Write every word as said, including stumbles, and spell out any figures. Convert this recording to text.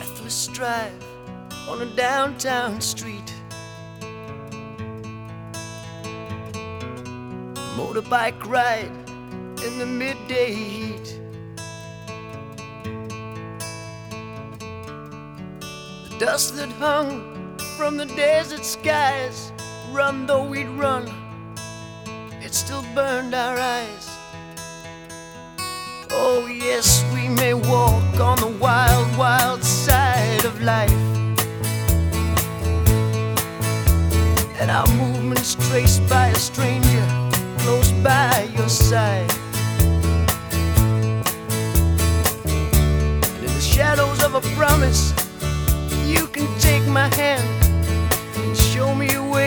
breathless drive on a downtown street. Motorbike ride in the midday heat. The dust that hung from the desert skies, run though we'd run, it still burned our eyes. Oh yes, we may walk on the wild, wild side of life, and our movements traced by a stranger close by your side. And in the shadows of a promise, you can take my hand and show me a way.